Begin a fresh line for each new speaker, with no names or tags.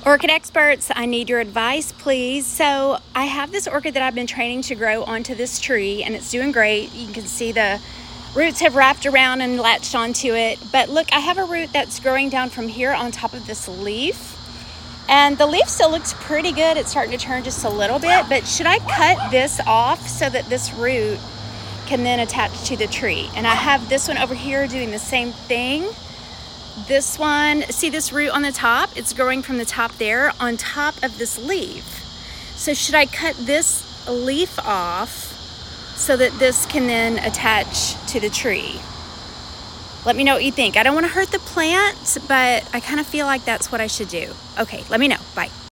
Orchid experts, I need your advice, please. So I have this orchid that I've been training to grow onto this tree, and it's doing great. You can see the roots have wrapped around and latched onto it. But look, I have a root that's growing down from here on top of this leaf. And the leaf still looks pretty good. It's starting to turn just a little bit. But should I cut this off so that this root can then attach to the tree? And I have this one over here doing the same thing. This one, see this root on the top? It's growing from the top there on top of this leaf. So should I cut this leaf off so that this can then attach to the tree? Let me know what you think. I don't want to hurt the plant, but I kind of feel like that's what I should do. Okay, let me know. Bye.